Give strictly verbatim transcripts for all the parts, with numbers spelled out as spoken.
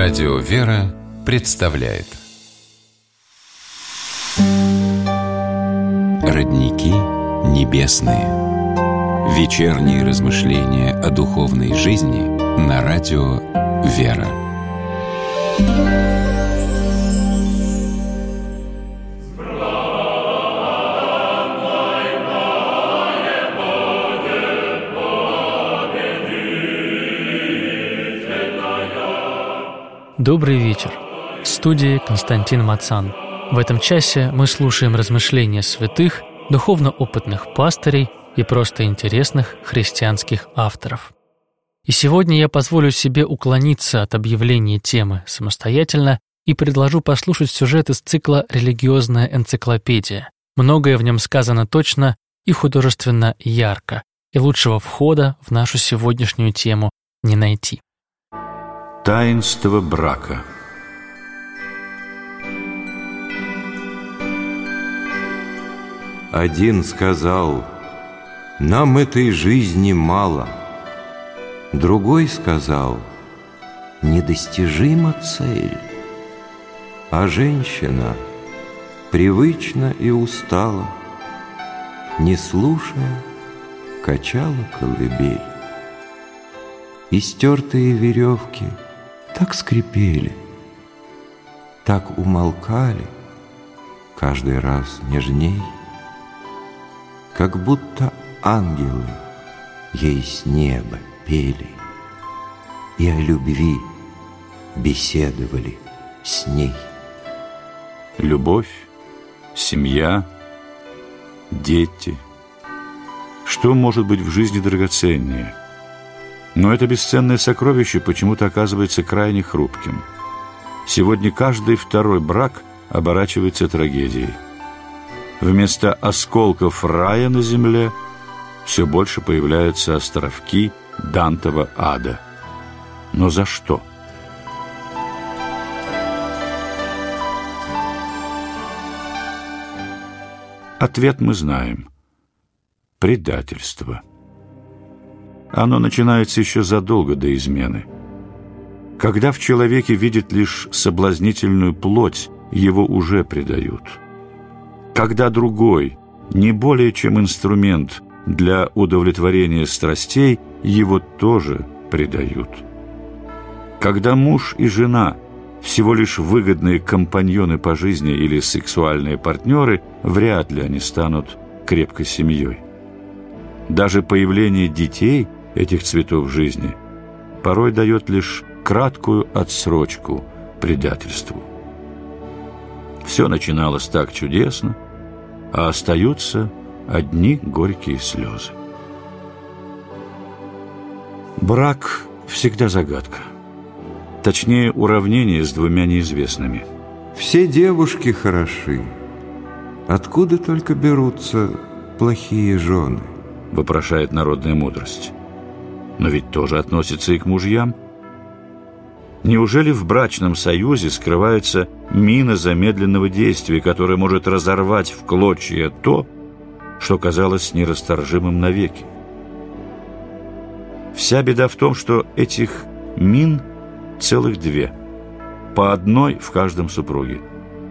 Радио «Вера» представляет Родники небесные. Вечерние размышления о духовной жизни на радио «Вера». Добрый вечер. В студии Константин Мацан. В этом часе мы слушаем размышления святых, духовно опытных пастырей и просто интересных христианских авторов. И сегодня я позволю себе уклониться от объявления темы самостоятельно и предложу послушать сюжет из цикла «Религиозная энциклопедия». Многое в нем сказано точно и художественно ярко, и лучшего входа в нашу сегодняшнюю тему не найти. Таинство брака. Один сказал: «Нам этой жизни мало». Другой сказал: «Недостижима цель». А женщина привычно и устала, не слушая, качала колыбель. Истертые веревки так скрипели, так умолкали, каждый раз нежней, как будто ангелы ей с неба пели и о любви беседовали с ней. Любовь, семья, дети. Что может быть в жизни драгоценнее? Но это бесценное сокровище почему-то оказывается крайне хрупким. Сегодня каждый второй брак оборачивается трагедией. Вместо осколков рая на земле все больше появляются островки Дантова ада. Но за что? Ответ мы знаем. Предательство. Оно начинается еще задолго до измены. Когда в человеке видят лишь соблазнительную плоть, его уже предают. Когда другой, не более чем инструмент для удовлетворения страстей, его тоже предают. Когда муж и жена всего лишь выгодные компаньоны по жизни или сексуальные партнеры, вряд ли они станут крепкой семьей. Даже появление детей этих цветов жизни порой дает лишь краткую отсрочку предательству. Все начиналось так чудесно, а остаются одни горькие слезы. Брак всегда загадка. Точнее, уравнение с двумя неизвестными. Все девушки хороши. Откуда только берутся плохие жены? Вопрошает народная мудрость. Но ведь тоже относится и к мужьям. Неужели в брачном союзе скрывается мина замедленного действия, которая может разорвать в клочья то, что казалось нерасторжимым навеки? Вся беда в том, что этих мин целых две, по одной в каждом супруге.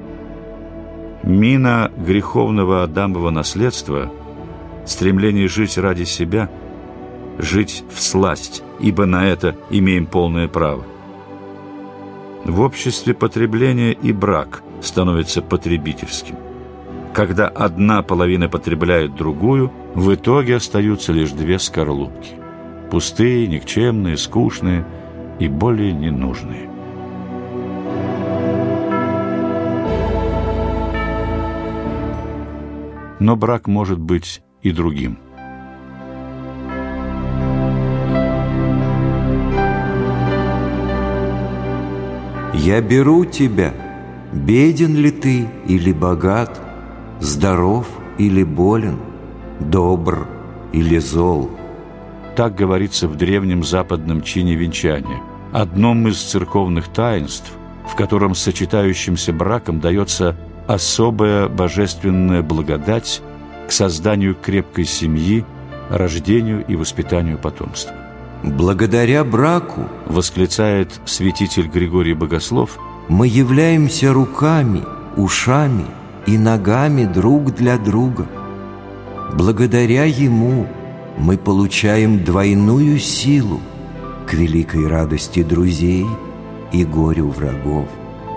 Мина греховного Адамова наследства — стремление жить ради себя, жить всласть, ибо на это имеем полное право. В обществе потребления и брак становится потребительским. Когда одна половина потребляет другую, в итоге остаются лишь две скорлупки. Пустые, никчемные, скучные и более ненужные. Но брак может быть и другим. Я беру тебя, беден ли ты или богат, здоров или болен, добр или зол. Так говорится в древнем западном чине венчания, одном из церковных таинств, в котором сочетающимся браком дается особая божественная благодать к созданию крепкой семьи, рождению и воспитанию потомства. Благодаря браку, восклицает святитель Григорий Богослов, мы являемся руками, ушами и ногами друг для друга. Благодаря ему мы получаем двойную силу к великой радости друзей и горю врагов.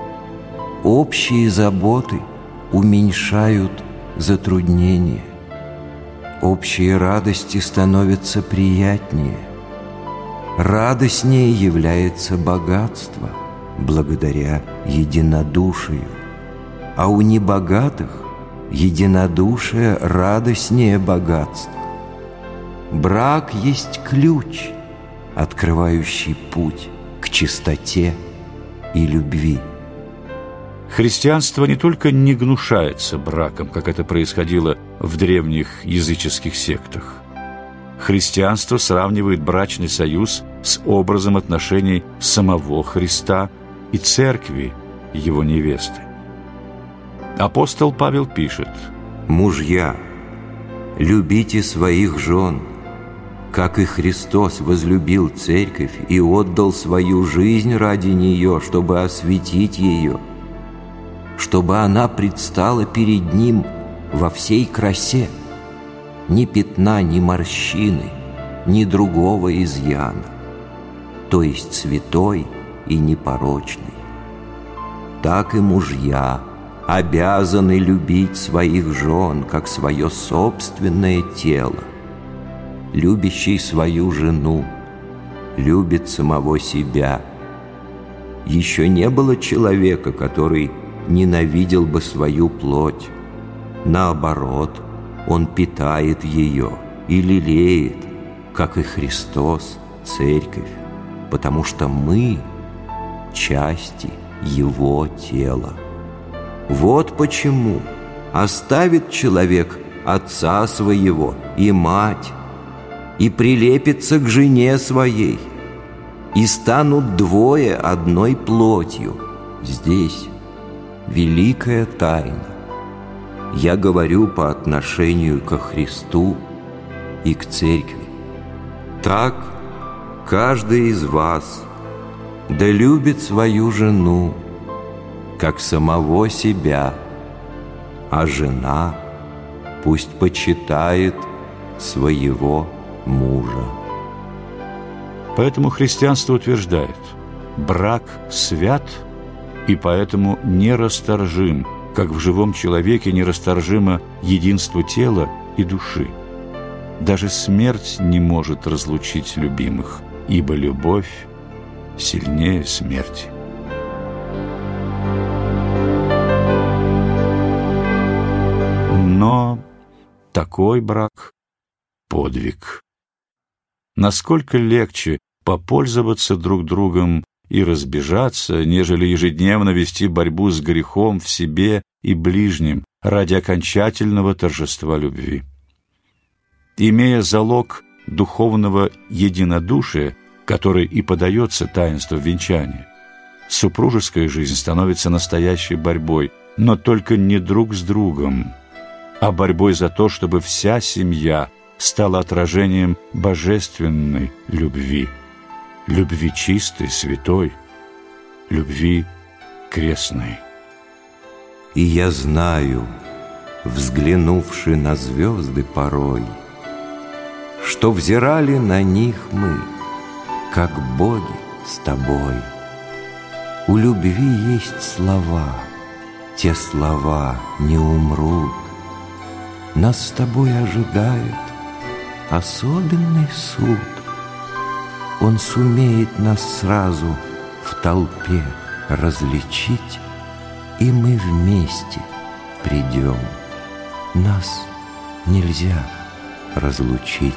Общие заботы уменьшают затруднения. Общие радости становятся приятнее. Радостнее является богатство благодаря единодушию, а у небогатых единодушие радостнее богатства. Брак есть ключ, открывающий путь к чистоте и любви. Христианство не только не гнушается браком, как это происходило в древних языческих сектах. Христианство сравнивает брачный союз с образом отношений самого Христа и церкви, его невесты. Апостол Павел пишет: «Мужья, любите своих жен, как и Христос возлюбил церковь и отдал свою жизнь ради нее, чтобы осветить ее, чтобы она предстала перед Ним во всей красе, ни пятна, ни морщины, ни другого изъяна, то есть святой и непорочный. Так и мужья обязаны любить своих жен, как свое собственное тело. Любящий свою жену любит самого себя. Еще не было человека, который ненавидел бы свою плоть. Наоборот, он питает ее и лелеет, как и Христос, церковь, потому что мы – части Его тела. Вот почему оставит человек отца своего и мать, и прилепится к жене своей, и станут двое одной плотью. Здесь великая тайна. Я говорю по отношению ко Христу и к церкви. Так каждый из вас да любит свою жену, как самого себя, а жена пусть почитает своего мужа». Поэтому христианство утверждает: брак свят и поэтому нерасторжим, как в живом человеке нерасторжимо единство тела и души. Даже смерть не может разлучить любимых, ибо любовь сильнее смерти. Но такой брак – подвиг. Насколько легче попользоваться друг другом и разбежаться, нежели ежедневно вести борьбу с грехом в себе и ближнем ради окончательного торжества любви. Имея залог духовного единодушия, который и подается таинству венчания, супружеская жизнь становится настоящей борьбой, но только не друг с другом, а борьбой за то, чтобы вся семья стала отражением божественной любви, любви чистой, святой, любви крестной. И я знаю, взглянувши на звезды порой, что взирали на них мы, как боги с тобой. У любви есть слова, те слова не умрут. Нас с тобой ожидает особенный суд. Он сумеет нас сразу в толпе различить, и мы вместе придем. Нас нельзя разлучить.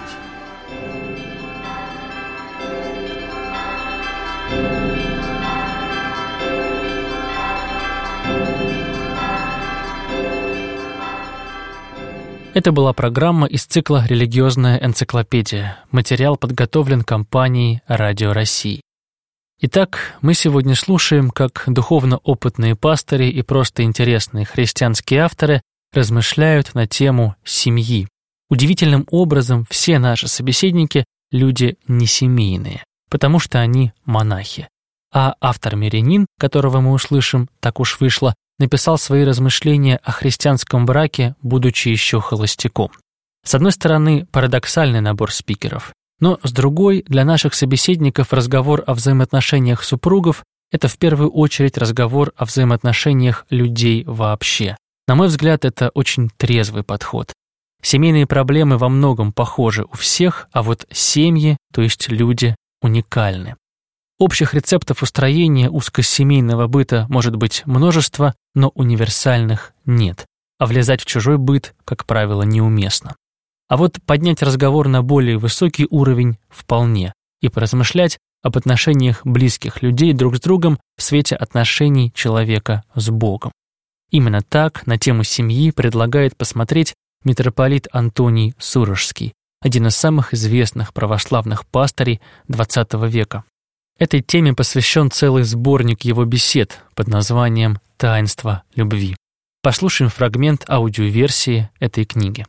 Это была программа из цикла «Религиозная энциклопедия». Материал подготовлен компанией «Радио России». Итак, мы сегодня слушаем, как духовно опытные пастыри и просто интересные христианские авторы размышляют на тему семьи. Удивительным образом все наши собеседники люди несемейные, потому что они монахи. А автор Мирянин, которого мы услышим, так уж вышло, написал свои размышления о христианском браке, будучи еще холостяком. С одной стороны, парадоксальный набор спикеров, но с другой, для наших собеседников разговор о взаимоотношениях супругов – это в первую очередь разговор о взаимоотношениях людей вообще. На мой взгляд, это очень трезвый подход. Семейные проблемы во многом похожи у всех, а вот семьи, то есть люди, уникальны. Общих рецептов устроения узкосемейного быта может быть множество, но универсальных нет, а влезать в чужой быт, как правило, неуместно. А вот поднять разговор на более высокий уровень вполне и поразмышлять об отношениях близких людей друг с другом в свете отношений человека с Богом. Именно так на тему семьи предлагает посмотреть митрополит Антоний Сурожский, один из самых известных православных пастырей двадцатого века. Этой теме посвящен целый сборник его бесед под названием «Таинство любви». Послушаем фрагмент аудиоверсии этой книги.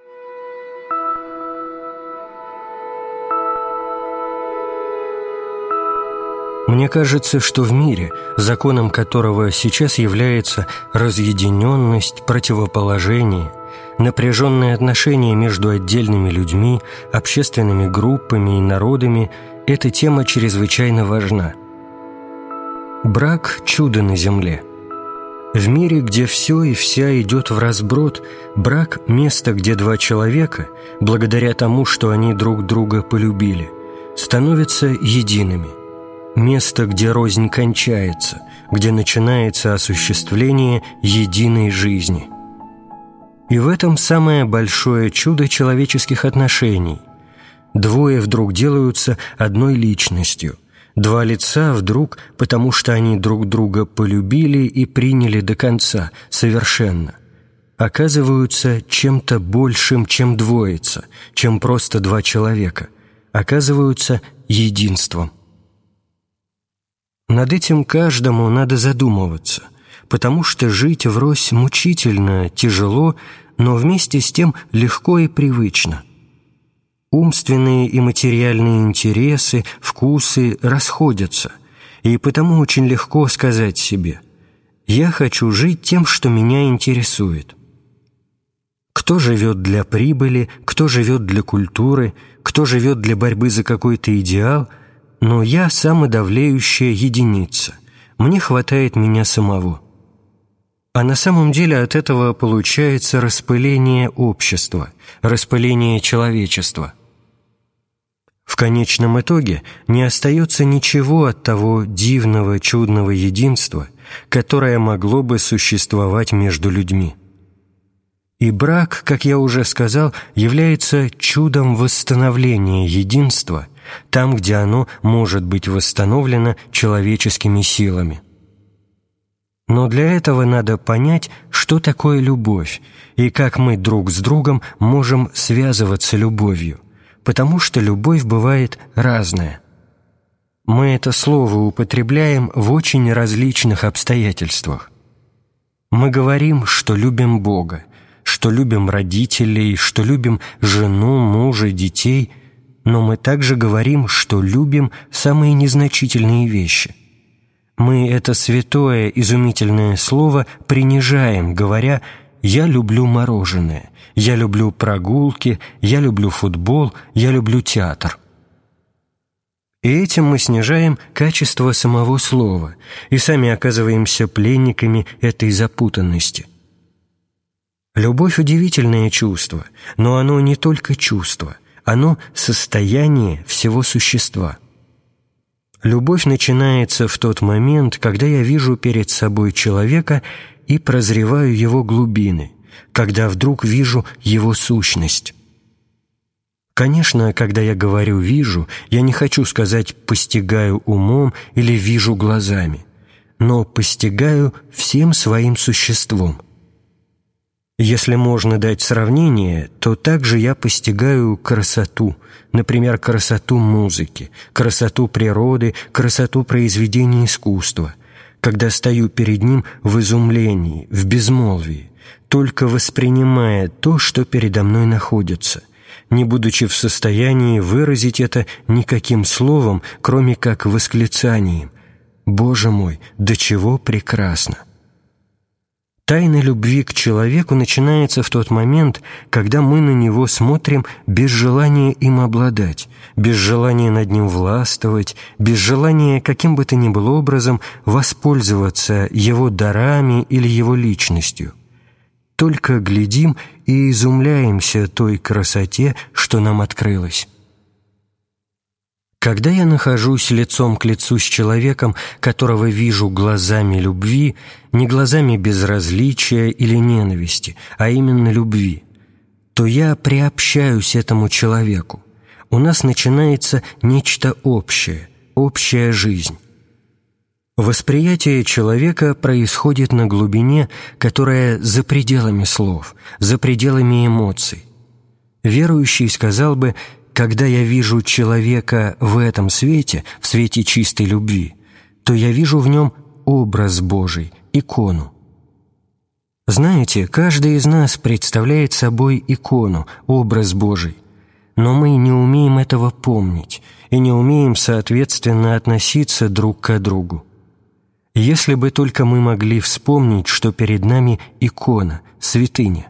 Мне кажется, что в мире, законом которого сейчас является разъединенность, противоположение, напряженные отношения между отдельными людьми, общественными группами и народами, эта тема чрезвычайно важна. Брак – чудо на земле. В мире, где все и вся идет вразброд, брак – место, где два человека, благодаря тому, что они друг друга полюбили, становятся едиными. Место, где рознь кончается, где начинается осуществление единой жизни. И в этом самое большое чудо человеческих отношений. Двое вдруг делаются одной личностью. Два лица вдруг, потому что они друг друга полюбили и приняли до конца, совершенно, оказываются чем-то большим, чем двоица, чем просто два человека, оказываются единством. Над этим каждому надо задумываться, потому что жить врозь мучительно, тяжело, но вместе с тем легко и привычно. Умственные и материальные интересы, вкусы расходятся, и потому очень легко сказать себе: «Я хочу жить тем, что меня интересует». Кто живет для прибыли, кто живет для культуры, кто живет для борьбы за какой-то идеал, но я самодавлеющая единица, мне хватает меня самого. А на самом деле от этого получается распыление общества, распыление человечества. В конечном итоге не остается ничего от того дивного, чудного единства, которое могло бы существовать между людьми. И брак, как я уже сказал, является чудом восстановления единства там, где оно может быть восстановлено человеческими силами. Но для этого надо понять, что такое любовь и как мы друг с другом можем связываться любовью, потому что любовь бывает разная. Мы это слово употребляем в очень различных обстоятельствах. Мы говорим, что любим Бога, что любим родителей, что любим жену, мужа, детей, но мы также говорим, что любим самые незначительные вещи. Мы это святое, изумительное слово принижаем, говоря: «Я люблю мороженое», «Я люблю прогулки», «Я люблю футбол», «Я люблю театр». И этим мы снижаем качество самого слова и сами оказываемся пленниками этой запутанности. Любовь – удивительное чувство, но оно не только чувство, оно – состояние всего существа. Любовь начинается в тот момент, когда я вижу перед собой человека и прозреваю его глубины, когда вдруг вижу его сущность. Конечно, когда я говорю «вижу», я не хочу сказать «постигаю умом» или «вижу глазами», но постигаю всем своим существом. Если можно дать сравнение, то также я постигаю красоту, например, красоту музыки, красоту природы, красоту произведений искусства, когда стою перед ним в изумлении, в безмолвии, только воспринимая то, что передо мной находится, не будучи в состоянии выразить это никаким словом, кроме как восклицанием: «Боже мой, до чего прекрасно!» Тайна любви к человеку начинается в тот момент, когда мы на него смотрим без желания им обладать, без желания над ним властвовать, без желания каким бы то ни было образом воспользоваться его дарами или его личностью. Только глядим и изумляемся той красоте, что нам открылась. Когда я нахожусь лицом к лицу с человеком, которого вижу глазами любви, не глазами безразличия или ненависти, а именно любви, то я приобщаюсь этому человеку. У нас начинается нечто общее, общая жизнь. Восприятие человека происходит на глубине, которая за пределами слов, за пределами эмоций. Верующий сказал бы: «Когда я вижу человека в этом свете, в свете чистой любви, то я вижу в нем образ Божий, икону». Знаете, каждый из нас представляет собой икону, образ Божий, но мы не умеем этого помнить и не умеем, соответственно, относиться друг к другу. Если бы только мы могли вспомнить, что перед нами икона, святыня.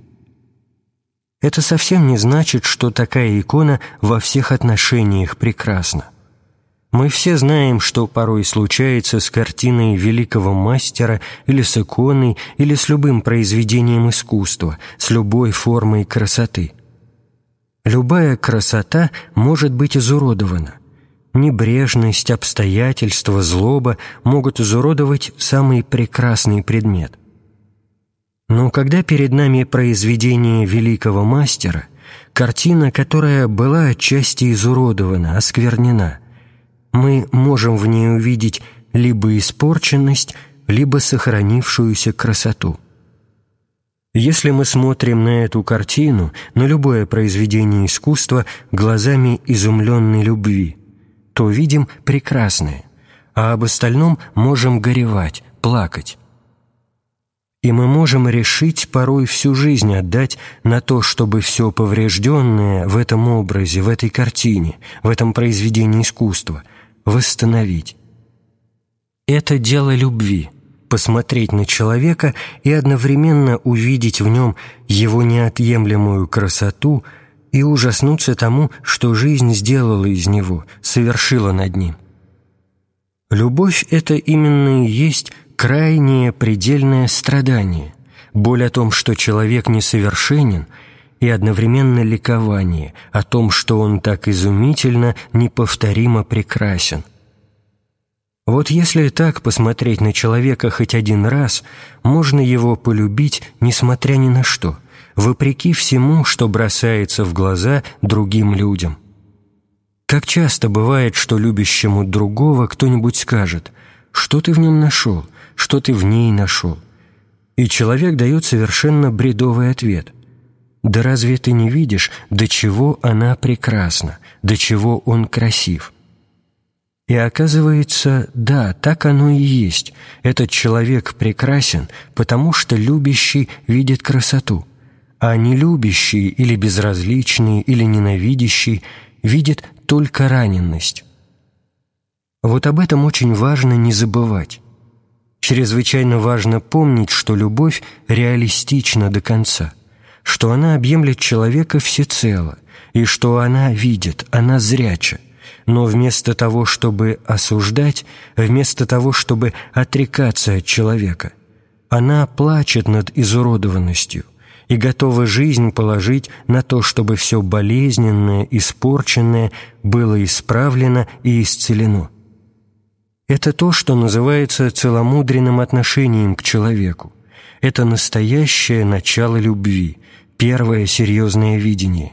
Это совсем не значит, что такая икона во всех отношениях прекрасна. Мы все знаем, что порой случается с картиной великого мастера или с иконой, или с любым произведением искусства, с любой формой красоты. Любая красота может быть изуродована. Небрежность, обстоятельства, злоба могут изуродовать самый прекрасный предмет. Но когда перед нами произведение великого мастера, картина, которая была отчасти изуродована, осквернена, мы можем в ней увидеть либо испорченность, либо сохранившуюся красоту. Если мы смотрим на эту картину, на любое произведение искусства глазами изумленной любви, то видим прекрасное, а об остальном можем горевать, плакать. И мы можем решить порой всю жизнь отдать на то, чтобы все поврежденное в этом образе, в этой картине, в этом произведении искусства восстановить. Это дело любви — посмотреть на человека и одновременно увидеть в нем его неотъемлемую красоту и ужаснуться тому, что жизнь сделала из него, совершила над ним. Любовь — это именно и есть крайнее предельное страдание, боль о том, что человек несовершенен, и одновременно ликование о том, что он так изумительно, неповторимо прекрасен. Вот если так посмотреть на человека хоть один раз, можно его полюбить, несмотря ни на что, вопреки всему, что бросается в глаза другим людям. Как часто бывает, что любящему другого кто-нибудь скажет: «Что ты в нем нашел? Что ты в ней нашел?» И человек дает совершенно бредовый ответ: «Да разве ты не видишь, до чего она прекрасна, до чего он красив?» И оказывается, да, так оно и есть. Этот человек прекрасен, потому что любящий видит красоту, а нелюбящий или безразличный или ненавидящий видит только раненность. Вот об этом очень важно не забывать. Чрезвычайно важно помнить, что любовь реалистична до конца, что она объемлет человека всецело, и что она видит, она зряча. Но вместо того, чтобы осуждать, вместо того, чтобы отрекаться от человека, она плачет над изуродованностью и готова жизнь положить на то, чтобы все болезненное, испорченное было исправлено и исцелено. Это то, что называется целомудренным отношением к человеку. Это настоящее начало любви, первое серьезное видение.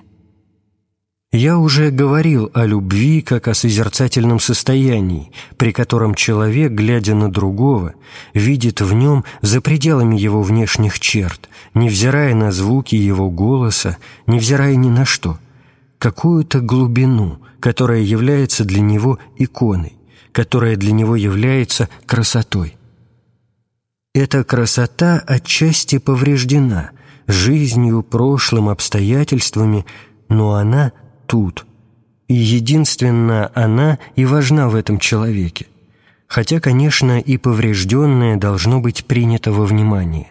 Я уже говорил о любви как о созерцательном состоянии, при котором человек, глядя на другого, видит в нем за пределами его внешних черт, невзирая на звуки его голоса, невзирая ни на что, какую-то глубину, которая является для него иконой, которая для него является красотой. Эта красота отчасти повреждена жизнью, прошлым, обстоятельствами, но она тут. И единственно она и важна в этом человеке. Хотя, конечно, и поврежденное должно быть принято во внимание.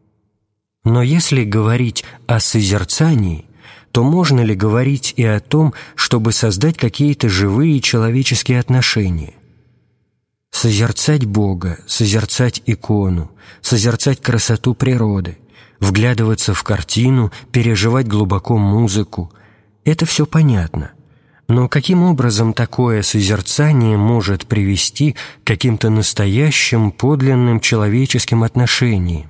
Но если говорить о созерцании, то можно ли говорить и о том, чтобы создать какие-то живые человеческие отношения? Созерцать Бога, созерцать икону, созерцать красоту природы, вглядываться в картину, переживать глубоко музыку – это все понятно. Но каким образом такое созерцание может привести к каким-то настоящим, подлинным человеческим отношениям?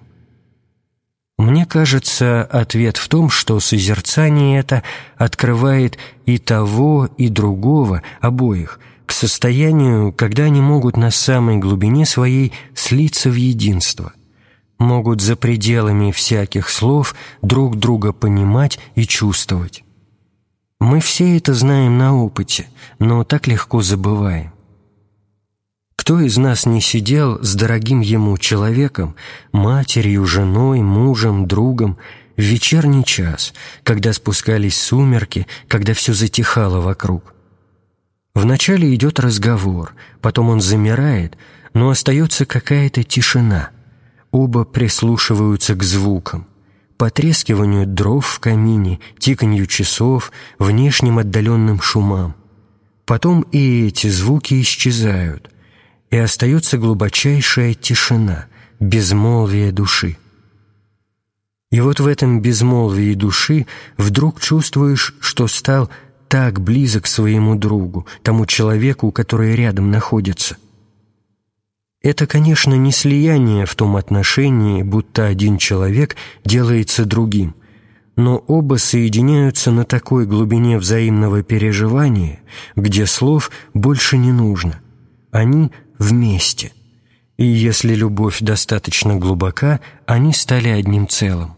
Мне кажется, ответ в том, что созерцание это открывает и того, и другого, обоих, к состоянию, когда они могут на самой глубине своей слиться в единство, могут за пределами всяких слов друг друга понимать и чувствовать. Мы все это знаем на опыте, но так легко забываем. Кто из нас не сидел с дорогим ему человеком, матерью, женой, мужем, другом, в вечерний час, когда спускались сумерки, когда все затихало вокруг? Вначале идет разговор, потом он замирает, но остается какая-то тишина. Оба прислушиваются к звукам, потрескиванию дров в камине, тиканью часов, внешним отдаленным шумам. Потом и эти звуки исчезают, и остается глубочайшая тишина, безмолвие души. И вот в этом безмолвии души вдруг чувствуешь, что стал так близок своему другу, тому человеку, который рядом находится. Это, конечно, не слияние в том отношении, будто один человек делается другим, но оба соединяются на такой глубине взаимного переживания, где слов больше не нужно. Они вместе. И если любовь достаточно глубока, они стали одним целым.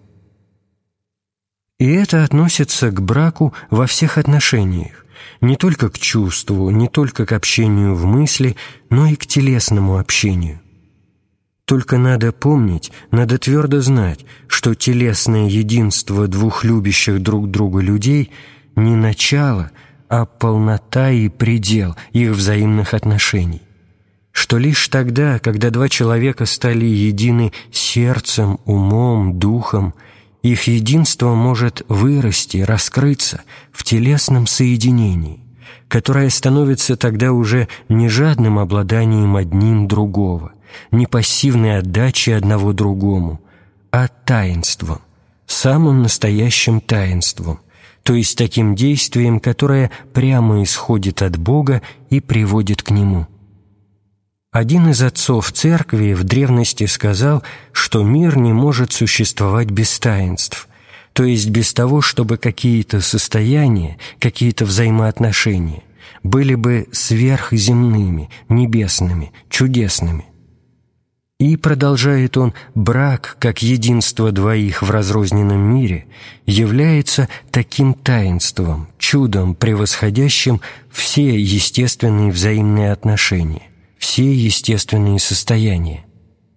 И это относится к браку во всех отношениях, не только к чувству, не только к общению в мысли, но и к телесному общению. Только надо помнить, надо твердо знать, что телесное единство двух любящих друг друга людей не начало, а полнота и предел их взаимных отношений. Что лишь тогда, когда два человека стали едины сердцем, умом, духом, их единство может вырасти, раскрыться в телесном соединении, которое становится тогда уже не жадным обладанием одним другого, не пассивной отдачей одного другому, а таинством, самым настоящим таинством, то есть таким действием, которое прямо исходит от Бога и приводит к Нему. Один из отцов Церкви в древности сказал, что мир не может существовать без таинств, то есть без того, чтобы какие-то состояния, какие-то взаимоотношения были бы сверхземными, небесными, чудесными. И, продолжает он, брак, как единство двоих в разрозненном мире, является таким таинством, чудом, превосходящим все естественные взаимные отношения, все естественные состояния.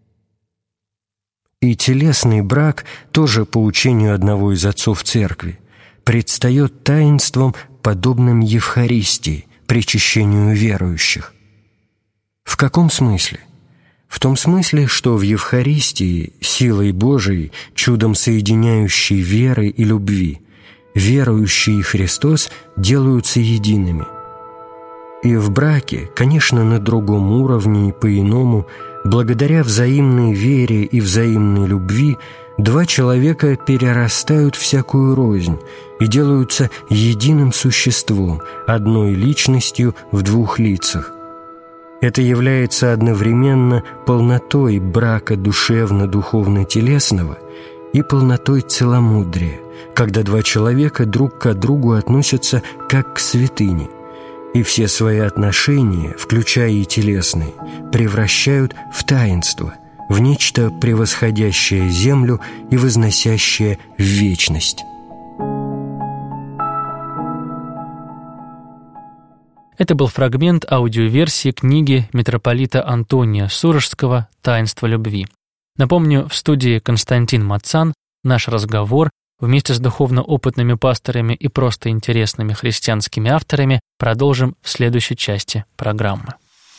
И телесный брак, тоже по учению одного из отцов Церкви, предстает таинством, подобным Евхаристии, причащению верующих. В каком смысле? В том смысле, что в Евхаристии, силой Божией, чудом соединяющей веры и любви, верующие и Христос делаются едиными. И в браке, конечно, на другом уровне и по-иному, благодаря взаимной вере и взаимной любви, два человека перерастают всякую рознь и делаются единым существом, одной личностью в двух лицах. Это является одновременно полнотой брака душевно-духовно-телесного и полнотой целомудрия, когда два человека друг к другу относятся как к святыне, и все свои отношения, включая и телесные, превращают в таинство, в нечто превосходящее землю и возносящее в вечность. Это был фрагмент аудиоверсии книги митрополита Антония Сурожского «Таинство любви». Напомню, в студии Константин Мацан наш разговор вместе с духовно опытными пасторами и просто интересными христианскими авторами продолжим в следующей части программы.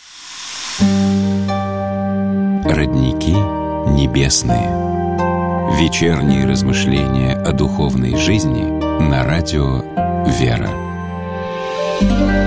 Родники небесные. Вечерние размышления о духовной жизни на радио «Вера».